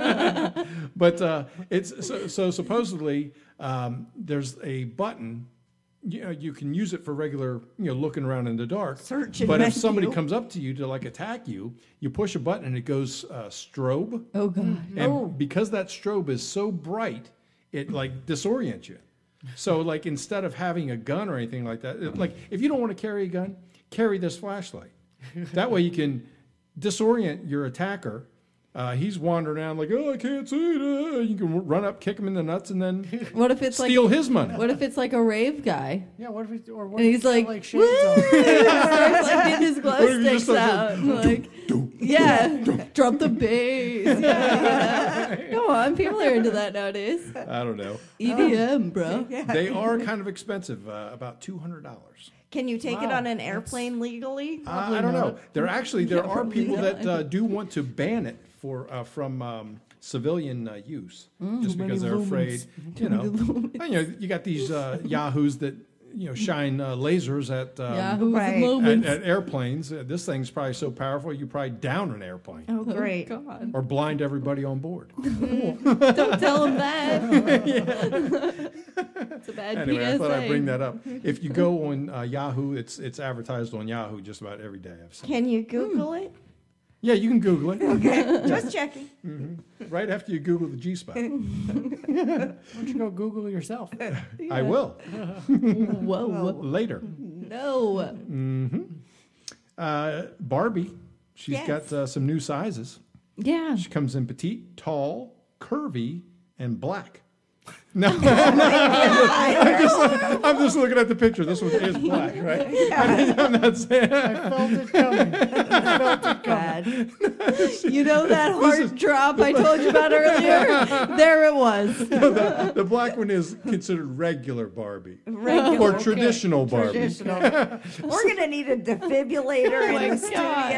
But it's so supposedly there's a button. You can use it for regular, looking around in the dark. Search and but if rescue. somebody comes up to you to like attack you, you push a button and it goes strobe. Oh god. And because that strobe is so bright, it like disorients you. So like instead of having a gun or anything like that, like if you don't want to carry a gun, carry this flashlight. That way you can disorient your attacker. He's wandering around like, oh, I can't see it. You can run up, kick him in the nuts, and then What if it's steal like his money. what if it's like a rave guy? Yeah, what if he, or what And if he's got, like, shades on? Starts like getting his glow What if he just sticks starts out. Like, yeah, drop the bass. Yeah. Come on, people are into that nowadays. I don't know. EDM, bro. They are kind of expensive, about $200. Can you take it Wow, on an airplane legally? I don't know. There are probably people not. that do want to ban it from civilian use, just because they're afraid. You got these yahoos that shine lasers at Yahoo Right. and lumens. at airplanes. This thing's probably so powerful you probably down an airplane Oh, great. God. or blind everybody on board. Don't tell him that. It's a bad Anyway, PSA. I thought I'd bring that up. If you go on Yahoo, it's advertised on Yahoo just about every day I've seen. Can you Google it? Yeah, you can Google it Okay, just checking. right after you Google the G spot. Why don't you go Google yourself? I will Whoa. later. No. Barbie, she's Yes. got some new sizes. Yeah. She comes in petite, tall, curvy, and black. No, I'm just looking at the picture. This one is black, right? I'm not saying. I felt it coming. I felt it coming. Bad. You know that heart drop I told you about earlier? There it was. The black one is considered regular Barbie. Regular. Or traditional Barbie. Traditional. We're going to need a defibrillator in the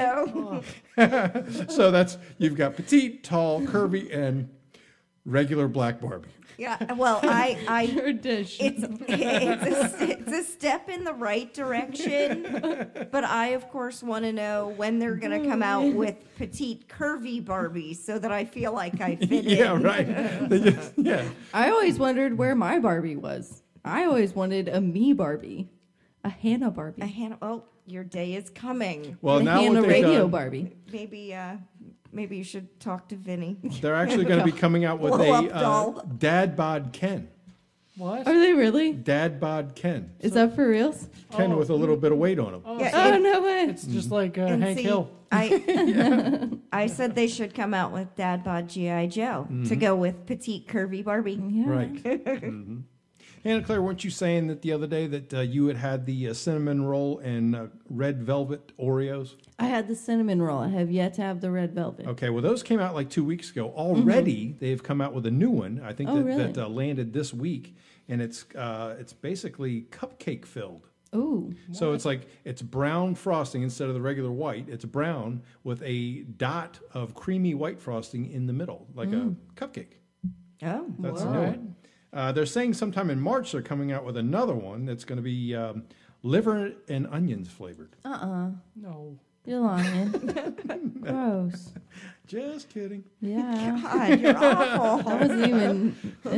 studio. So you've got petite, tall, curvy, and regular black Barbie. Yeah, well, Tradition. it's a step in the right direction, but I, of course, want to know when they're going to come out with petite, curvy Barbies so that I feel like I fit Yeah, in. right. Yeah. I always wondered where my Barbie was. I always wanted a me Barbie, a Hannah Barbie, Oh, your day is coming. Well, a now Hannah what they've Radio done, Barbie. Maybe you should talk to Vinny. they're actually going to be coming out with Blow a up doll. Dad Bod Ken. What? Are they really? Dad Bod Ken. Is that for reals? Ken with a little bit of weight on him. Yeah, Oh, and- no way. It's just like and Hank see, Hill. I said they should come out with Dad Bod G.I. Joe to go with petite, curvy Barbie. Yeah. Right. Hannah Claire, weren't you saying that the other day that you had the cinnamon roll and red velvet Oreos? I had the cinnamon roll. I have yet to have the red velvet. Okay, well, those came out like 2 weeks ago. Already, they've come out with a new one. I think Oh, that, really? that landed this week, and it's basically cupcake filled. Ooh. So it's brown frosting instead of the regular white. It's brown with a dot of creamy white frosting in the middle, like a cupcake. Oh, That's Whoa. new one. They're saying sometime in March they're coming out with another one that's going to be liver and onions flavored. No. You're lying. Gross. Just kidding. Yeah. God, you're awful. That wasn't even.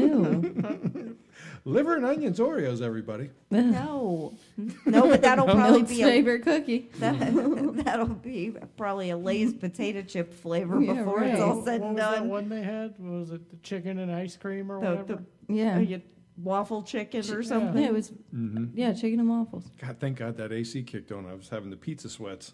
Ew. Liver and onions Oreos, everybody. No, but that'll probably Milk's be favorite cookie. that'll be probably a Lay's potato chip flavor Yeah, before it's right. all said What and was that done. one they had? Was it the chicken and ice cream or The- whatever? Yeah. You waffle chicken or Yeah. something. Yeah, it was. Yeah, chicken and waffles. God, thank God that AC kicked on. I was having the pizza sweats.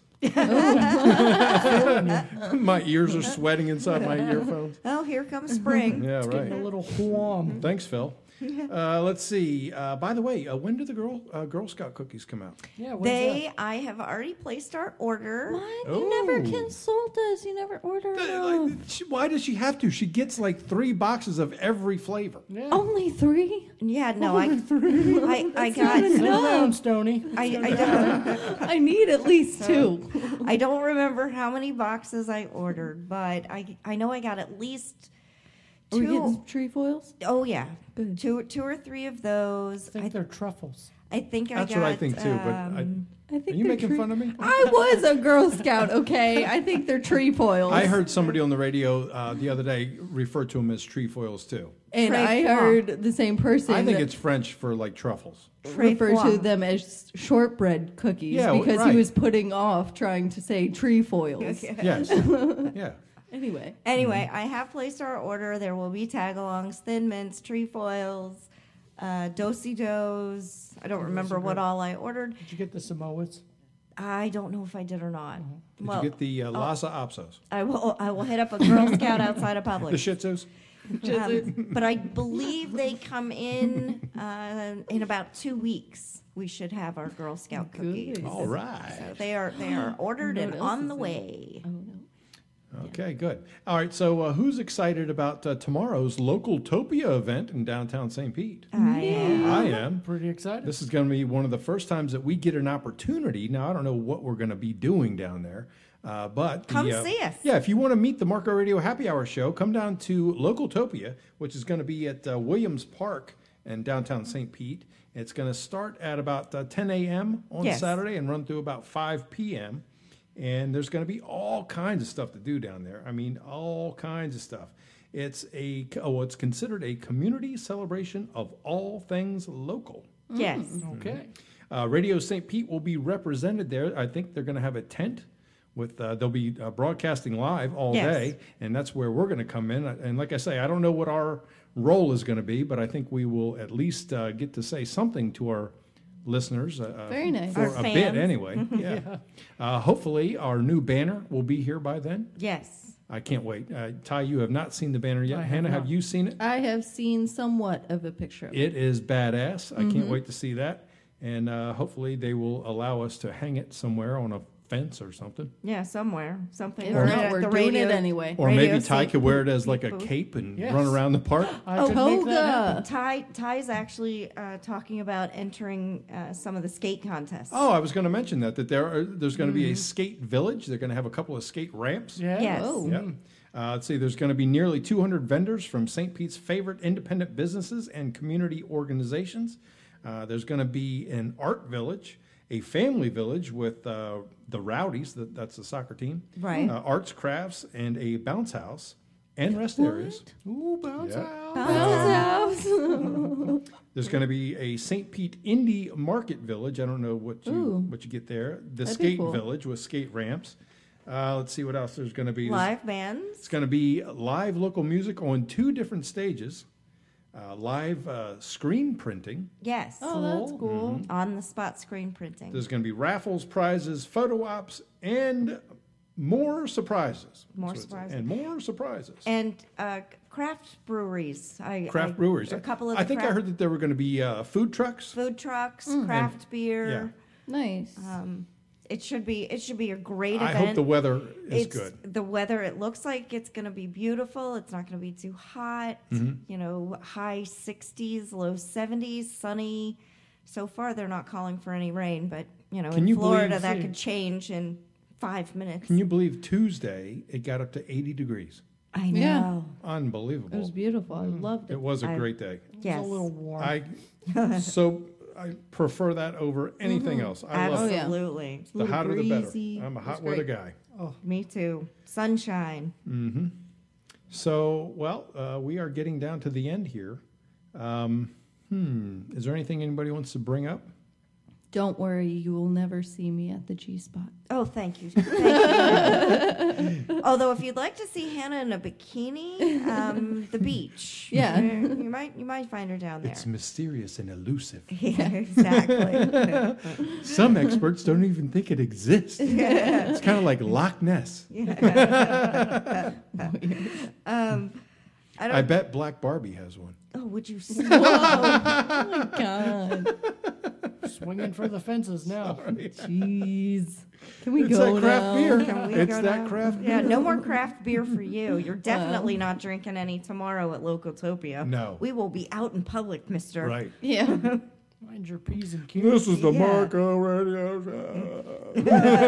My ears are sweating inside my earphones. Oh, here comes spring. Yeah, Getting a right. little warm. Thanks, Phil. Let's see. By the way, when do the Girl Scout cookies come out? Yeah, when's I have already placed our order. What? You never Oh. consult us. You never order enough. Why does she have to? She gets like 3 boxes of every flavor. that? Yeah. Only 3? Yeah, no, I got. Sit down, Stoney. I don't. I need at least 2. I don't remember how many boxes I ordered, but I know I got at least Are we 2. getting trefoils? Oh yeah, Good. two or 3 of those. I think they're truffles. I think That's I got. what I think too. But I think are you they're making fun of me? I was a Girl Scout, okay? I think they're trefoils. I heard somebody on the radio the other day refer to them as trefoils too. And I Trefoil. heard the same person I think that it's French for like truffles. refer Trefoil. to them as shortbread cookies Yeah, because right. he was putting off trying to say trefoils. Yes. Yeah. Anyway. Anyway, I have placed our order. There will be tag-alongs, thin mints, trefoils, do-si-dos. I don't remember what all I ordered. Did you get the Samoas? I don't know if I did or not. Did Well, you get the Lhasa Apsos? I will hit up a Girl Scout outside of The Publix. Shih Tzus? But I believe they come in about 2 weeks. We should have our Girl Scout cookies. Good. All right. So they are ordered What and else on is the in way. Oh, no. Okay, good. All right, so who's excited about tomorrow's Local Topia event in downtown St. Pete? I am. I am. Pretty excited. This is going to be one of the first times that we get an opportunity. Now, I don't know what we're going to be doing down there, but Come see us. Yeah, if you want to meet the Marco Radio Happy Hour show, come down to Local Topia, which is going to be at Williams Park in downtown St. Pete. It's going to start at about 10 a.m. on Yes. Saturday and run through about 5 p.m. And there's going to be all kinds of stuff to do down there. I mean, all kinds of stuff. It's it's considered a community celebration of all things local. Yes. Okay. Radio St. Pete will be represented there. I think they're going to have a tent with they'll be broadcasting live all Yes. day, and that's where we're going to come in. And like I say, I don't know what our role is going to be, but I think we will at least get to say something to our listeners. Very nice. For Our a bit, fans. anyway. Yeah. Hopefully, our new banner will be here by then. Yes. I can't wait. Ty, you have not seen the banner yet. I have Hannah, have not. you seen it? I have seen somewhat of a picture of it. It is badass. I can't wait to see that. And hopefully, they will allow us to hang it somewhere on a fence or something. Yeah, somewhere. Something. If Or not, at we're the doing radio. it anyway. Or Radio maybe Ty Sync could wear it as like a booth. cape and Yes. run around the park. I could make that happen. Ty's actually talking about entering some of the skate contests. Oh, I was going to mention that there's going to be a skate village. They're going to have a couple of skate ramps. Yeah. Yes. Oh. Yep. Let's see, there's going to be nearly 200 vendors from St. Pete's favorite independent businesses and community organizations. There's going to be an art village, a family village with the Rowdies, that's the soccer team, Right. arts, crafts, and a bounce house and rest areas. Ooh, bounce Yeah. out. Bounce house. There's going to be a St. Pete Indie Market Village. I don't know what you get there. The That'd be Skate cool. Village with skate ramps. Let's see what else there's going to be. Live bands. It's going to be live local music on 2 different stages, live screen printing. Yes. Oh, that's cool. On the spot screen printing. There's going to be raffles, prizes, photo ops, and more surprises. More That's what it says. surprises. And more surprises. And craft breweries. Craft breweries. A couple of I the think I craft heard that there were going to be food trucks. food trucks, craft beer. Nice. It should be a great I event. hope the weather is It's good. the weather. It looks like it's going to be beautiful. It's not going to be too hot. Mm-hmm. High 60s, low 70s, sunny. So far, they're not calling for any rain, but Can in you Florida, believe- that could change in 5 minutes. Can you believe Tuesday it got up to 80 degrees? I know. Yeah. Unbelievable. It was beautiful. I loved it. It was a great day. Yes. It's a little warm. I prefer that over anything else. I love it. yeah. Absolutely. The hotter the breezy. better. I'm a It hot was weather great. guy. Me too. Sunshine. So, we are getting down to the end here. Is there anything anybody wants to bring up? Don't worry, you will never see me at the G spot. Oh, thank you. Thank you. Although, if you'd like to see Hannah in a bikini, the beach. Yeah. you might find her down there. It's mysterious and elusive. Yeah, exactly. Some experts don't even think it exists. It's kind of like Loch Ness. I bet Black Barbie has one. Oh, would you? God. Swinging for the fences now. Jeez. Can we It's go that craft now? beer. Can we It's go that now? craft Yeah, beer. no more craft beer for you. You're definitely not drinking any tomorrow at Locotopia. No. We will be out in public, mister. Right. Yeah. Mind your P's and Q's. This is the Yeah. Marco Radio Show.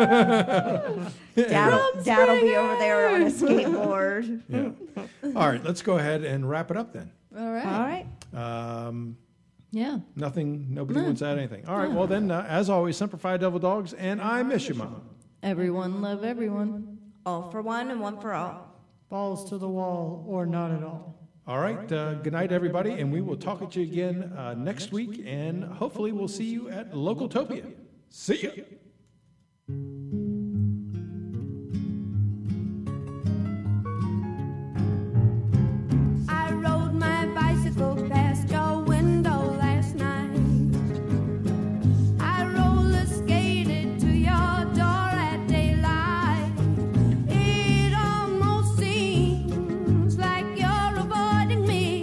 Dad'll be over there on a skateboard. Yeah. All right, let's go ahead and wrap it up then. All right. All right. Yeah. Nobody wants to add anything. All right, well then, as always, Semper Fi Devil Dogs, and I miss you, Mama. Everyone love everyone. All for one and one for all. Balls to the wall or not at all. All right, good night, everybody, and we will talk at you again next week, and hopefully we'll see you at Locotopia. See ya. I rode my bicycle past your window last night. I roller skated to your door at daylight. It almost seems like you're avoiding me.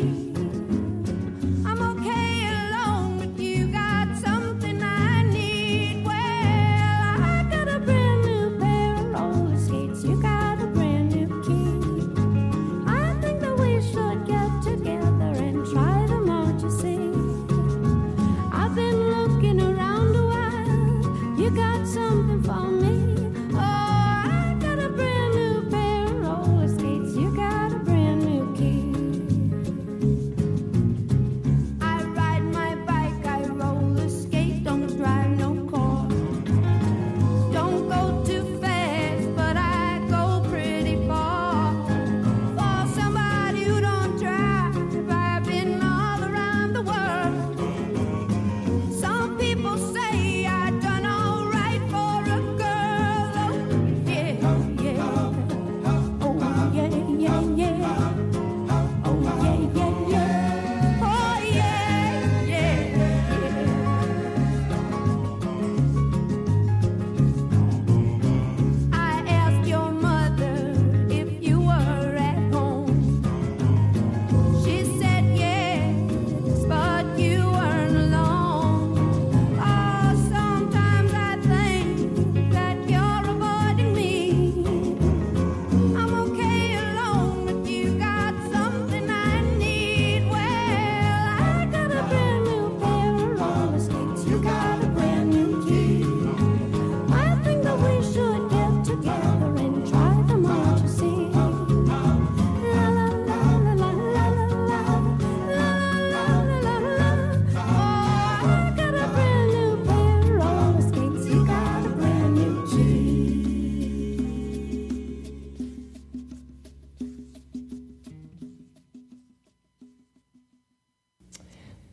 I'm okay alone, but you got something I need. Well,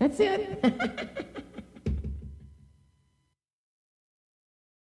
That's it.